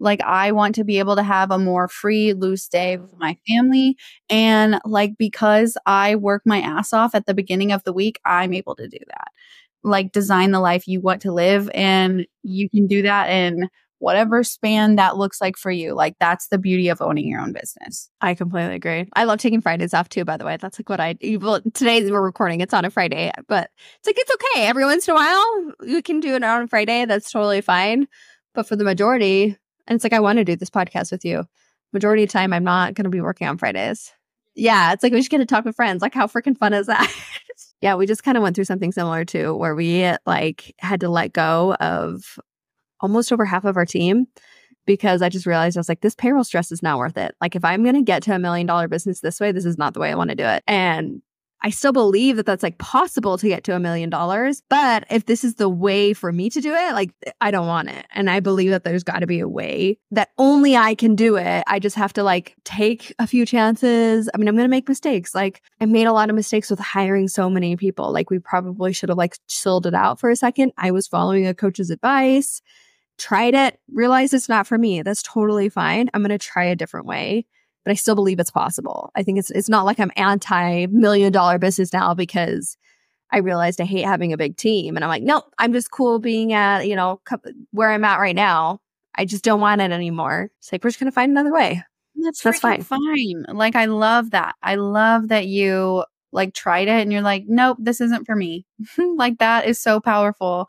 Like, I want to be able to have a more free, loose day with my family. And like, because I work my ass off at the beginning of the week, I'm able to do that. Like, design the life you want to live. And you can do that in whatever span that looks like for you. Like, that's the beauty of owning your own business. I completely agree. I love taking Fridays off too, by the way. That's like what well, today we're recording. It's on a Friday, but it's like, it's okay. Every once in a while, you can do it on a Friday. That's totally fine. But for the majority, and it's like, I want to do this podcast with you. Majority of the time, I'm not going to be working on Fridays. Yeah. It's like, we just get to talk with friends. Like, how freaking fun is that? Yeah. We just kind of went through something similar too, where we like had to let go of almost over half of our team because I just realized I was like, this payroll stress is not worth it. Like, if I'm going to get to $1 million business this way, this is not the way I want to do it. And I still believe that that's like possible to get to $1 million. But if this is the way for me to do it, like, I don't want it. And I believe that there's got to be a way that only I can do it. I just have to like take a few chances. I mean, I'm going to make mistakes. Like, I made a lot of mistakes with hiring so many people. Like, we probably should have like chilled it out for a second. I was following a coach's advice, tried it, realized it's not for me. That's totally fine. I'm going to try a different way. But I still believe it's possible. I think it's not like I'm anti-$1 million business now because I realized I hate having a big team. And I'm like, no, I'm just cool being at, where I'm at right now. I just don't want it anymore. It's like, we're just going to find another way. That's fine. Like, I love that. I love that you like tried it and you're like, nope, this isn't for me. Like, that is so powerful.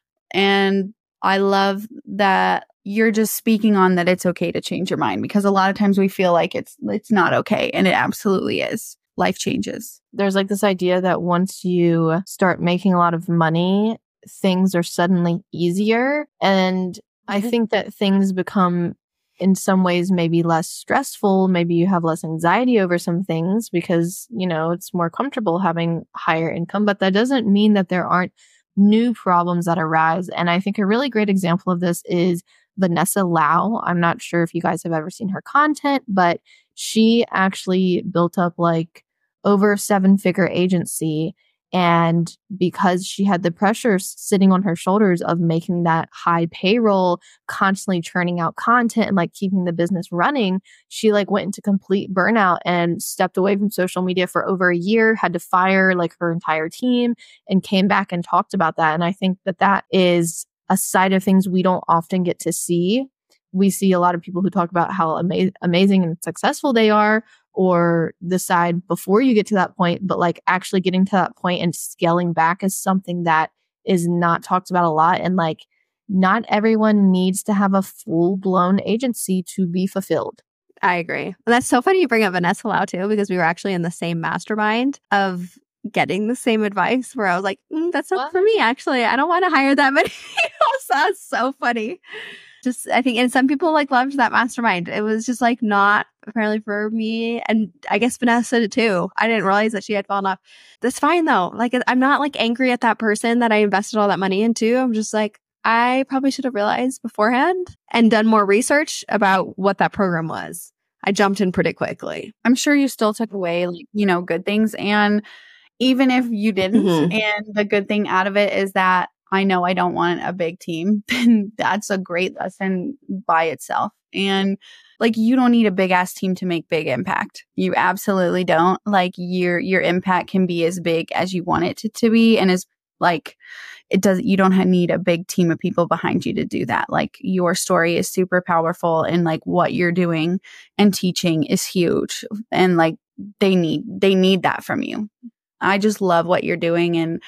And I love that you're just speaking on that it's okay to change your mind, because a lot of times we feel like it's not okay, and it absolutely is. Life changes. There's like this idea that once you start making a lot of money, things are suddenly easier. And I think that things become in some ways maybe less stressful. Maybe you have less anxiety over some things because, it's more comfortable having higher income, but that doesn't mean that there aren't new problems that arise. And I think a really great example of this is Vanessa Lau. I'm not sure if you guys have ever seen her content, but she actually built up like over a 7-figure agency. And because she had the pressure sitting on her shoulders of making that high payroll, constantly churning out content and like keeping the business running, she like went into complete burnout and stepped away from social media for over a year, had to fire like her entire team, and came back and talked about that. And I think that is a side of things we don't often get to see. We see a lot of people who talk about how amazing and successful they are, or the side before you get to that point, but like actually getting to that point and scaling back is something that is not talked about a lot. And like, not everyone needs to have a full-blown agency to be fulfilled. I agree. And that's so funny you bring up Vanessa Lau too, because we were actually in the same mastermind of getting the same advice where I was like, that's not for me. Actually, I don't want to hire that many people. So that's so funny. Just, I think, and some people like loved that mastermind. It was just like not apparently for me. And I guess Vanessa did too. I didn't realize that she had fallen off. That's fine though. Like, I'm not like angry at that person that I invested all that money into. I'm just like, I probably should have realized beforehand and done more research about what that program was. I jumped in pretty quickly. I'm sure you still took away like, good things. And even if you didn't, and the good thing out of it is that I know I don't want a big team. That's a great lesson by itself. And like, you don't need a big ass team to make big impact. You absolutely don't. Like, your impact can be as big as you want it to be. And as like, you don't need a big team of people behind you to do that. Like, your story is super powerful, and like what you're doing and teaching is huge. And like, they need that from you. I just love what you're doing. And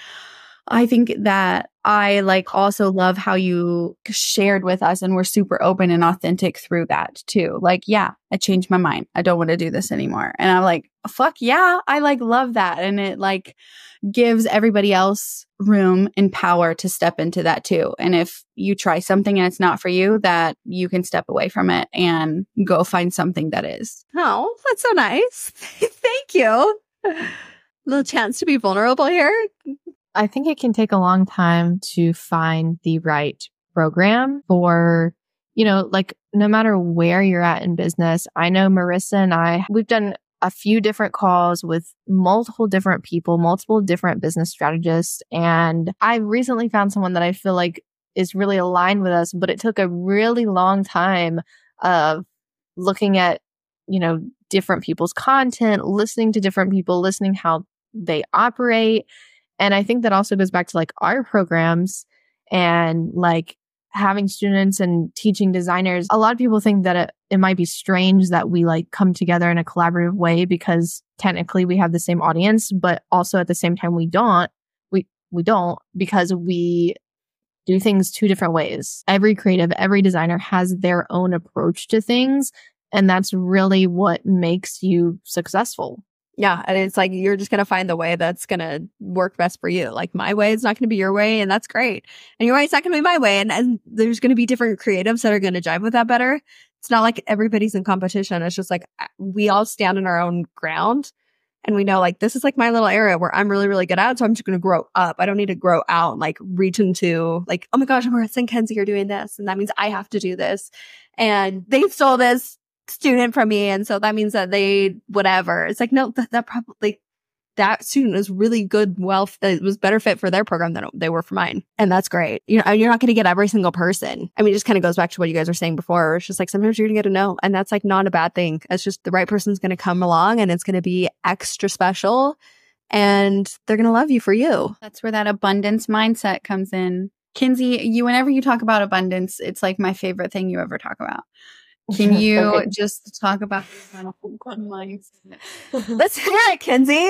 I think that I like also love how you shared with us and were super open and authentic through that too. Like, yeah, I changed my mind. I don't want to do this anymore. And I'm like, fuck yeah. I like love that. And it like gives everybody else room and power to step into that too. And if you try something and it's not for you, that you can step away from it and go find something that is. Oh, that's so nice. Thank you. Little chance to be vulnerable here. I think it can take a long time to find the right program for, like no matter where you're at in business. I know Marissa and we've done a few different calls with multiple different people, multiple different business strategists. And I recently found someone that I feel like is really aligned with us, but it took a really long time of looking at, different people's content, listening to different people, listening how they operate. And I think that also goes back to like our programs and like having students and teaching designers. A lot of people think that it might be strange that we like come together in a collaborative way because technically we have the same audience, but also at the same time we don't. We don't, because we do things two different ways. Every creative, every designer has their own approach to things. And that's really what makes you successful. Yeah. And it's like, you're just going to find the way that's going to work best for you. Like my way is not going to be your way. And that's great. And your way is not going to be my way. And there's going to be different creatives that are going to jive with that better. It's not like everybody's in competition. It's just like we all stand on our own ground. And we know like, this is like my little area where I'm really, really good at. So I'm just going to grow up. I don't need to grow out and like reach into like, oh my gosh, Marissa and Kenzie are doing this. And that means I have to do this. And they stole this student from me. And so that means that they, whatever. It's like, no, that probably, that student is really good. Well, it was better fit for their program than they were for mine. And that's great. You're not going to get every single person. I mean, it just kind of goes back to what you guys were saying before. It's just like, sometimes you're going to get a no. And that's like not a bad thing. It's just the right person's going to come along and it's going to be extra special and they're going to love you for you. That's where that abundance mindset comes in. Kinsey, whenever you talk about abundance, it's like my favorite thing you ever talk about. Can you just talk about your mindset? Let's hear it, Kinsey.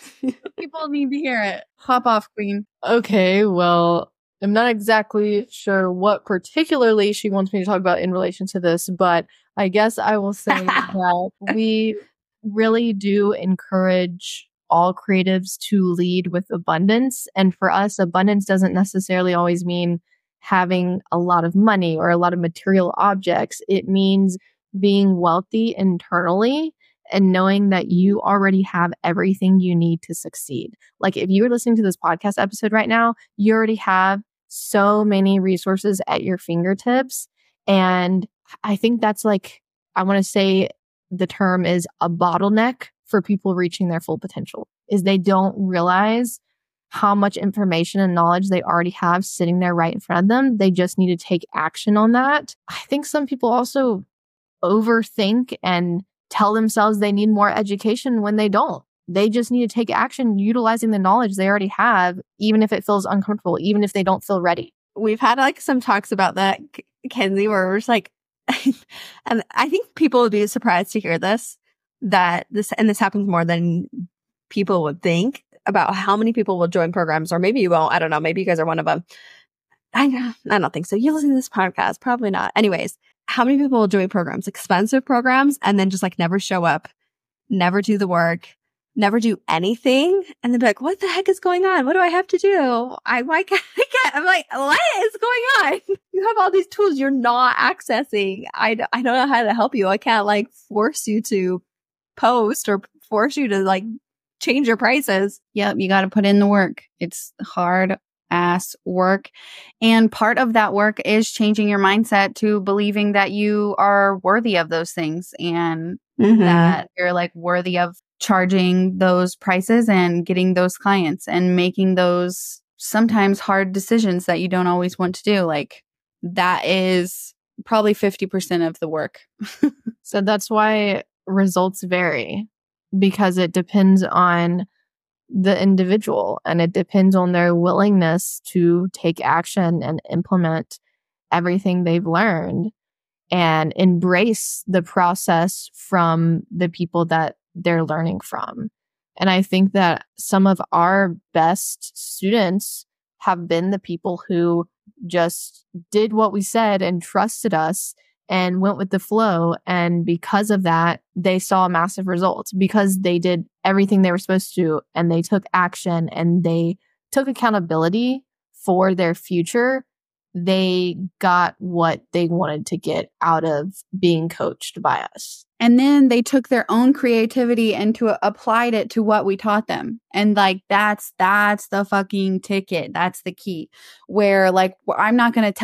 People need to hear it. Pop off, queen. Okay, well, I'm not exactly sure what particularly she wants me to talk about in relation to this, but I guess I will say that we really do encourage all creatives to lead with abundance. And for us, abundance doesn't necessarily always mean having a lot of money or a lot of material objects. It means being wealthy internally and knowing that you already have everything you need to succeed. Like if you were listening to this podcast episode right now, you already have so many resources at your fingertips. And I think that's like, I want to say the term is a bottleneck for people reaching their full potential, is they don't realize how much information and knowledge they already have sitting there right in front of them. They just need to take action on that. I think some people also overthink and tell themselves they need more education when they don't. They just need to take action utilizing the knowledge they already have, even if it feels uncomfortable, even if they don't feel ready. We've had like some talks about that, Kenzie, where we're just like, and I think people would be surprised to hear this happens more than people would think, about how many people will join programs, or maybe you won't. I don't know. Maybe you guys are one of them. I don't think so. You listen to this podcast, probably not. Anyways, how many people will join programs, expensive programs, and then just like never show up, never do the work, never do anything, and then be like, "What the heck is going on? What do I have to do? Why can't I get?" I'm like, "What is going on? You have all these tools you're not accessing. I don't know how to help you. I can't like force you to post or force you to like change your prices." Yep, you got to put in the work. It's hard ass work. And part of that work is changing your mindset to believing that you are worthy of those things and that you're like worthy of charging those prices and getting those clients and making those sometimes hard decisions that you don't always want to do. Like that is probably 50% of the work. So that's why results vary, because it depends on the individual and it depends on their willingness to take action and implement everything they've learned and embrace the process from the people that they're learning from. And I think that some of our best students have been the people who just did what we said and trusted us and went with the flow. And because of that, they saw massive results because they did everything they were supposed to and they took action and they took accountability for their future. They got what they wanted to get out of being coached by us. And then they took their own creativity and applied it to what we taught them. And like, that's the fucking ticket. That's the key. Where like, I'm not going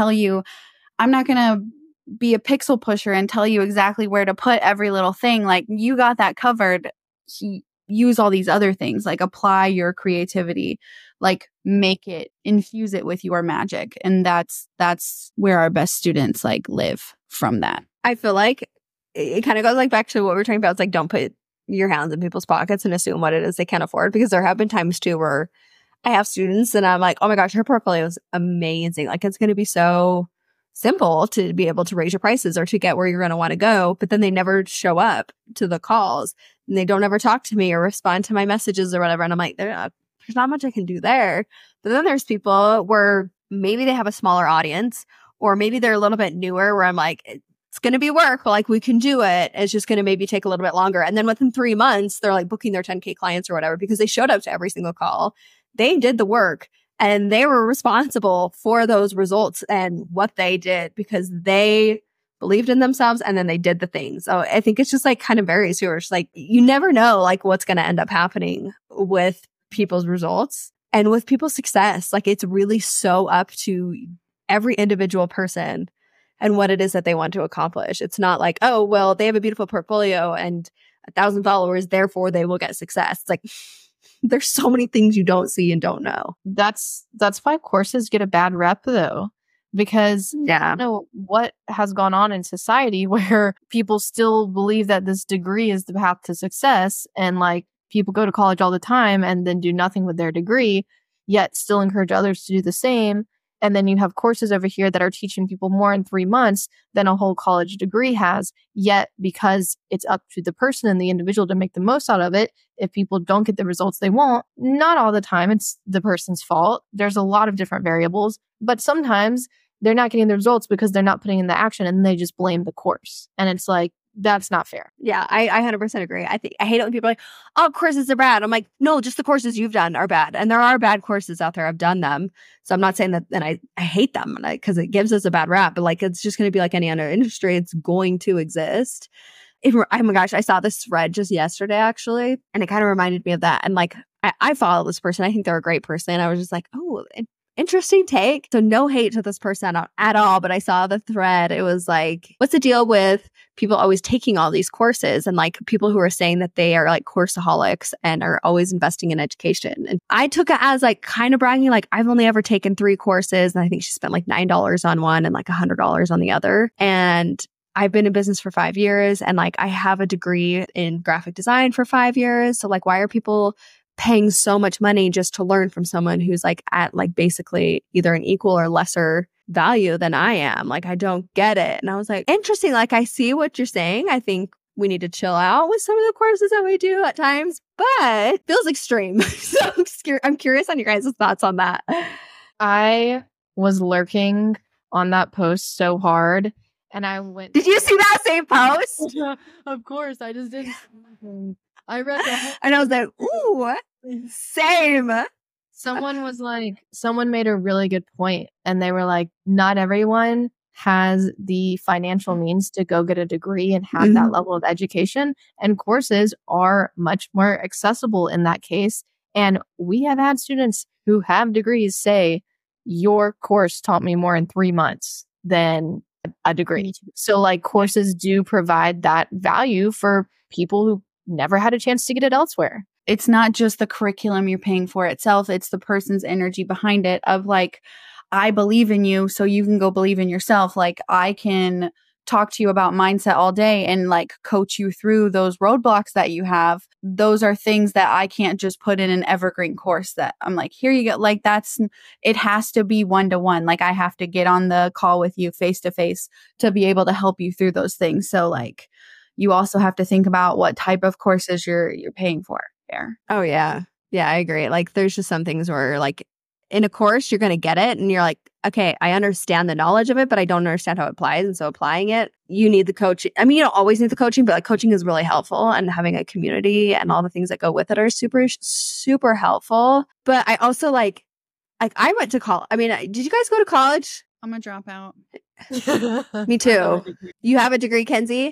to be a pixel pusher and tell you exactly where to put every little thing. Like you got that covered. use all these other things, like apply your creativity, like infuse it with your magic. And that's where our best students like live from that. I feel like it kind of goes like back to what we were talking about. It's like, don't put your hands in people's pockets and assume what it is they can't afford, because there have been times too where I have students and I'm like, oh my gosh, her portfolio is amazing. Like, it's going to be so simple to be able to raise your prices or to get where you're going to want to go. But then they never show up to the calls and they don't ever talk to me or respond to my messages or whatever. And I'm like, there's not much I can do there. But then there's people where maybe they have a smaller audience, or maybe they're a little bit newer where I'm like, it's going to be work, but like we can do it. It's just going to maybe take a little bit longer. And then within 3 months, they're like booking their 10K clients or whatever, because they showed up to every single call. They did the work and they were responsible for those results and what they did because they believed in themselves and then they did the things. So I think it's just like kind of varies here. It's like, you never know like what's going to end up happening with people's results and with people's success. Like, it's really so up to every individual person and what it is that they want to accomplish. It's not like, oh, well, they have a beautiful portfolio and 1,000 followers, therefore they will get success. It's like, there's so many things you don't see and don't know. That's why courses get a bad rep though, because I don't know what has gone on in society where people still believe that this degree is the path to success, and like people go to college all the time and then do nothing with their degree, yet still encourage others to do the same. And then you have courses over here that are teaching people more in 3 months than a whole college degree has. Yet, because it's up to the person and the individual to make the most out of it, if people don't get the results they want, not all the time it's the person's fault. There's a lot of different variables, but sometimes they're not getting the results because they're not putting in the action and they just blame the course. And it's like, that's not fair. Yeah, I 100% agree. I hate it when people are like, oh, courses are bad. I'm like, no, just the courses you've done are bad. And there are bad courses out there. I've done them. So I'm not saying that, and I hate them because it gives us a bad rap, but like, it's just going to be like any other industry. It's going to exist. Oh my gosh, I saw this thread just yesterday, actually, and it kind of reminded me of that. And like, I follow this person. I think they're a great person. I was just like, oh, interesting take. So no hate to this person at all, but I saw the thread. It was like, what's the deal with people always taking all these courses and like people who are saying that they are like courseaholics and are always investing in education? And I took it as like kind of bragging, like I've only ever taken 3 courses. And I think she spent like $9 on one and like $100 on the other. And I've been in business for 5 years and like I have a degree in graphic design for 5 years. So like, why are people paying so much money just to learn from someone who's like at like basically either an equal or lesser value than I am? Like, I don't get it. And I was like, interesting. Like, I see what you're saying. I think we need to chill out with some of the courses that we do at times, but it feels extreme. So I'm curious on your guys' thoughts on that. I was lurking on that post so hard. And I went. Did you see that same post? Of course. I just didn't. I read that. And I was like, ooh, same. Someone made a really good point. And they were like, not everyone has the financial means to go get a degree and have that level of education. And courses are much more accessible in that case. And we have had students who have degrees say, your course taught me more in 3 months than a degree. So like courses do provide that value for people who never had a chance to get it elsewhere. It's not just the curriculum you're paying for itself. It's the person's energy behind it of like, I believe in you, so you can go believe in yourself. Like, I can talk to you about mindset all day and like coach you through those roadblocks that you have. Those are things that I can't just put in an evergreen course that I'm like, here you go. Like, it has to be 1-to-1. Like, I have to get on the call with you face to face to be able to help you through those things. So like, you also have to think about what type of courses you're paying for there. Oh yeah. Yeah, I agree. Like, there's just some things where like in a course, you're going to get it and you're like, okay, I understand the knowledge of it, but I don't understand how it applies. And so applying it, you need the coaching. I mean, you don't always need the coaching, but like coaching is really helpful, and having a community and all the things that go with it are super, super helpful. But I also like I went to college. I mean, did you guys go to college? I'm a dropout. Me too. You have a degree, Kenzie?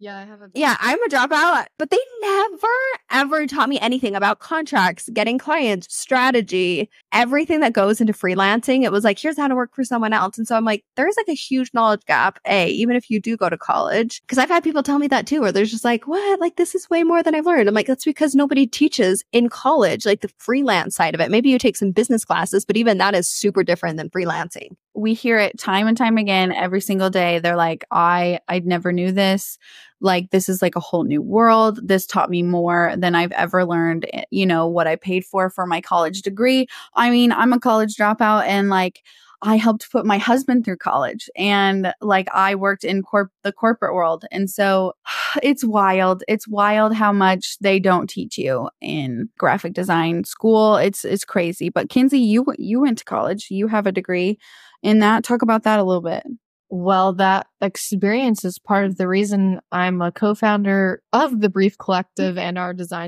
Yeah, I have a Yeah, I'm a dropout, but they never, ever taught me anything about contracts, getting clients, strategy, everything that goes into freelancing. It was like, here's how to work for someone else. And so I'm like, there's like a huge knowledge gap, even if you do go to college. Because I've had people tell me that too, where they're just like, what? Like, this is way more than I've learned. I'm like, that's because nobody teaches in college, like the freelance side of it. Maybe you take some business classes, but even that is super different than freelancing. We hear it time and time again every single day. They're like, I never knew this. Like, this is like a whole new world. This taught me more than I've ever learned, what I paid for my college degree. I mean, I'm a college dropout, and like, I helped put my husband through college, and like, I worked in the corporate world. And so it's wild. It's wild how much they don't teach you in graphic design school. It's crazy. But Kinsey, you went to college. You have a degree in that. Talk about that a little bit. Well, that experience is part of the reason I'm a co-founder of the Brief Collective and our design.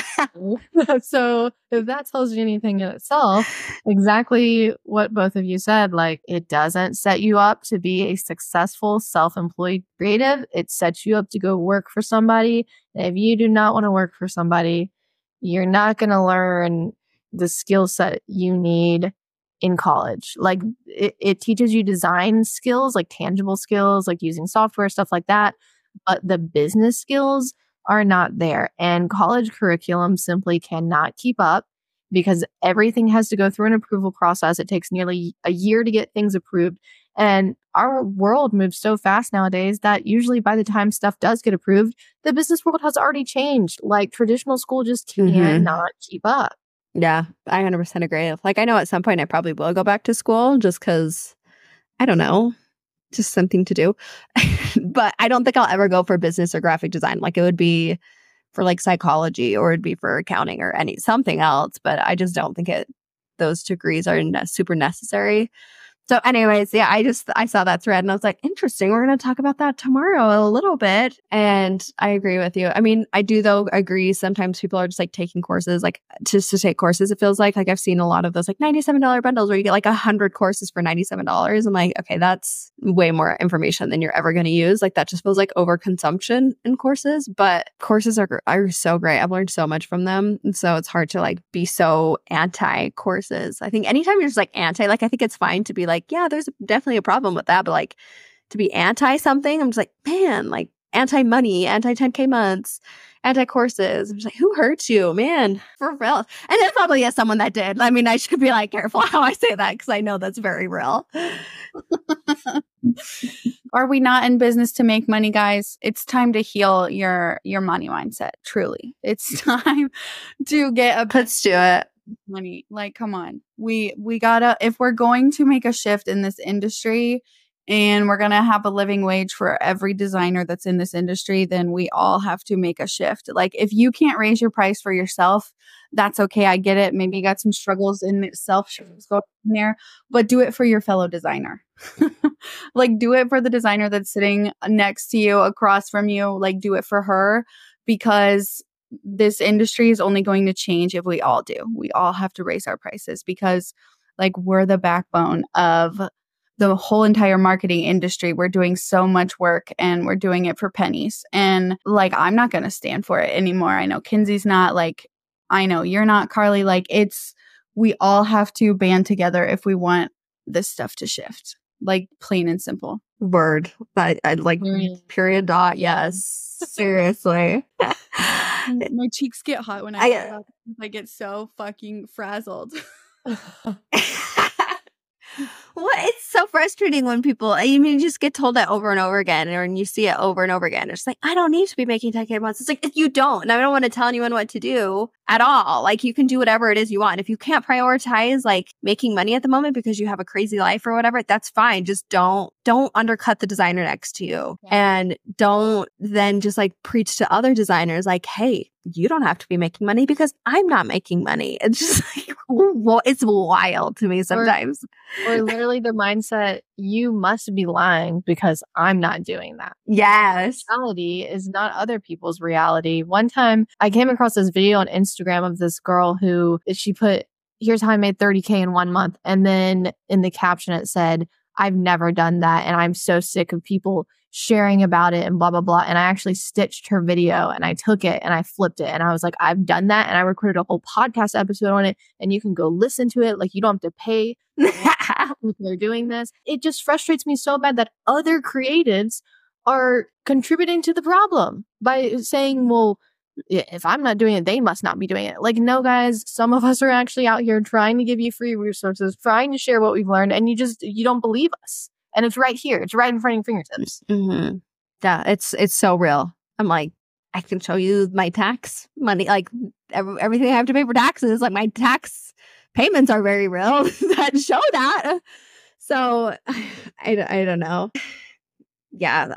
So if that tells you anything in itself, exactly what both of you said, like, it doesn't set you up to be a successful self-employed creative. It sets you up to go work for somebody. And if you do not want to work for somebody, you're not going to learn the skill set you need in college. Like, it teaches you design skills, like tangible skills, like using software, stuff like that. But the business skills are not there. And college curriculum simply cannot keep up because everything has to go through an approval process. It takes nearly a year to get things approved. And our world moves so fast nowadays that usually by the time stuff does get approved, the business world has already changed. Like, traditional school just cannot keep up. Yeah, I 100% agree. Like, I know at some point I probably will go back to school just because, I don't know, just something to do. But I don't think I'll ever go for business or graphic design. Like, it would be for like psychology, or it'd be for accounting or something else. But I just don't think those degrees are super necessary. So anyways, yeah, I saw that thread and I was like, interesting. We're going to talk about that tomorrow a little bit. And I agree with you. I mean, I do though agree. Sometimes people are just like taking courses, like just to take courses. It feels like I've seen a lot of those like $97 bundles where you get like 100 courses for $97. I'm like, okay, that's way more information than you're ever going to use. Like, that just feels like overconsumption in courses, but courses are so great. I've learned so much from them. And so it's hard to like be so anti courses. I think anytime you're just like anti, like, I think it's fine to be like, yeah, there's definitely a problem with that. But like, to be anti something, I'm just like, man, like anti money, anti 10K months, anti courses. I'm just like, who hurt you, man? For real. And there probably is someone that did. I mean, I should be like careful how I say that because I know that's very real. Are we not in business to make money, guys? It's time to heal your money mindset. Truly, it's time to get Let's do it. Money. Like, come on. We gotta, if we're going to make a shift in this industry and we're gonna have a living wage for every designer that's in this industry, then we all have to make a shift. Like, if you can't raise your price for yourself, that's okay. I get it. Maybe you got some struggles in itself going there, but do it for your fellow designer. Like, do it for the designer that's sitting next to you, across from you. Like, do it for her, because this industry is only going to change if we all do. We all have to raise our prices because, like, we're the backbone of the whole entire marketing industry. We're doing so much work and we're doing it for pennies. And like, I'm not going to stand for it anymore. I know Kinsey's not. Like, I know you're not, Carly. Like, we all have to band together if we want this stuff to shift. Like, plain and simple. Word. I like period dot. Yes. Seriously. My cheeks get hot when I get so fucking frazzled. Well, it's so frustrating when people, I mean, you just get told that over and over again, or you see it over and over again. It's like, I don't need to be making 10K months. It's like, if you don't, and I don't want to tell anyone what to do at all. Like, you can do whatever it is you want. If you can't prioritize like making money at the moment because you have a crazy life or whatever, that's fine. Just don't undercut the designer next to you. Yeah. And don't then just like preach to other designers like, hey, you don't have to be making money because I'm not making money. It's just like, it's wild to me sometimes. Or literally the mindset, you must be lying because I'm not doing that. Yes. Reality is not other people's reality. One time I came across this video on Instagram of this girl who she put, here's how I made 30K in 1 month. And then in the caption it said, I've never done that. And I'm so sick of people sharing about it and blah, blah, blah. And I actually stitched her video and I took it and I flipped it. And I was like, I've done that. And I recorded a whole podcast episode on it. And you can go listen to it. Like, you don't have to pay if they're doing this. It just frustrates me so bad that other creatives are contributing to the problem by saying, well, if I'm not doing it, they must not be doing it. Like, no, guys, some of us are actually out here trying to give you free resources, trying to share what we've learned. And you don't believe us. And it's right here. It's right in front of your fingertips. Mm-hmm. Yeah, it's so real. I'm like, I can show you my tax money, like everything I have to pay for taxes. Like, my tax payments are very real that show that. So I don't know. Yeah,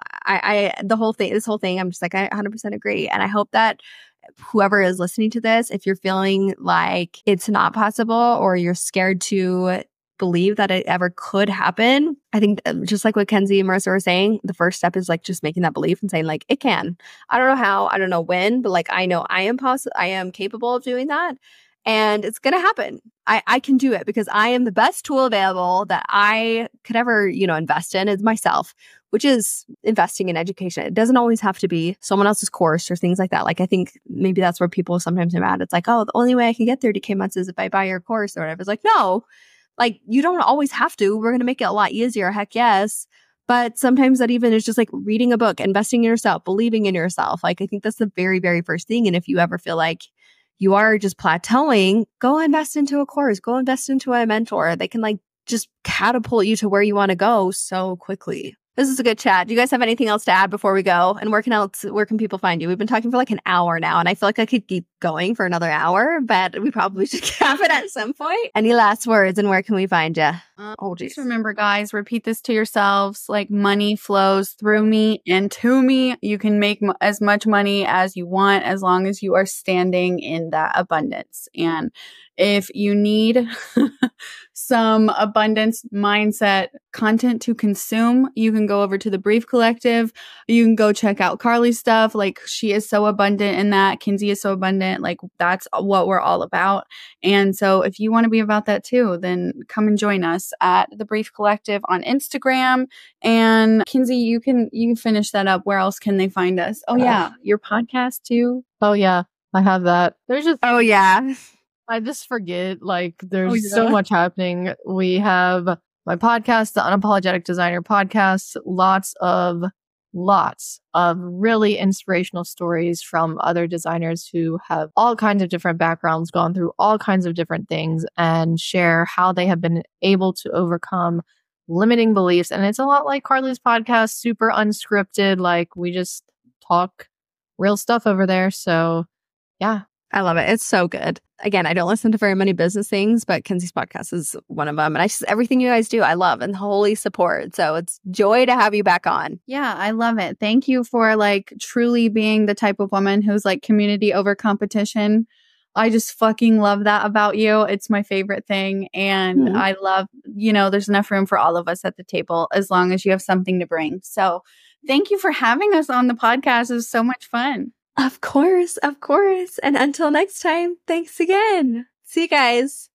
this whole thing, I'm just like, I 100% agree. And I hope that whoever is listening to this, if you're feeling like it's not possible or you're scared to believe that it ever could happen, I think just like what Kenzie and Marissa were saying, the first step is like just making that belief and saying like, it can. I don't know how, I don't know when, but like, I know I am capable of doing that. And it's going to happen. I can do it because I am the best tool available that I could ever, invest in is myself, which is investing in education. It doesn't always have to be someone else's course or things like that. Like, I think maybe that's where people sometimes are mad. It's like, oh, the only way I can get 30K months is if I buy your course or whatever. It's like, no, like, you don't always have to. We're going to make it a lot easier. Heck yes. But sometimes that even is just like reading a book, investing in yourself, believing in yourself. Like, I think that's the very, very first thing. And if you ever feel like you are just plateauing, go invest into a course, go invest into a mentor. They can like just catapult you to where you want to go so quickly. This is a good chat. Do you guys have anything else to add before we go? And where can people find you? We've been talking for like an hour now, and I feel like I could keep going for another hour, but we probably should cap it at some point. Any last words, and where can we find you? Just remember, guys, repeat this to yourselves. Like, money flows through me and to me. You can make as much money as you want as long as you are standing in that abundance. And if you need some abundance mindset content to consume, you can go over to the Brief Collective. You can go check out Carly's stuff. Like, she is so abundant in that. Kinsey is so abundant. Like, that's what we're all about. And so if you want to be about that too, then come and join us at the Brief Collective on Instagram. And Kinsey, you can finish that up. Where else can they find us? Oh yeah, your podcast too. Oh yeah, I have that. There's just I just forget, like, there's so much happening. We have my podcast, the Unapologetic Designer Podcast, lots of really inspirational stories from other designers who have all kinds of different backgrounds, gone through all kinds of different things, and share how they have been able to overcome limiting beliefs. And it's a lot like Carly's podcast, super unscripted. Like, we just talk real stuff over there. So yeah. I love it. It's so good. Again, I don't listen to very many business things, but Kenzie's podcast is one of them. And everything you guys do, I love and wholly support. So it's joy to have you back on. Yeah, I love it. Thank you for like truly being the type of woman who's like community over competition. I just fucking love that about you. It's my favorite thing. And I love, there's enough room for all of us at the table as long as you have something to bring. So thank you for having us on the podcast. It was so much fun. Of course. And until next time, thanks again. See you guys.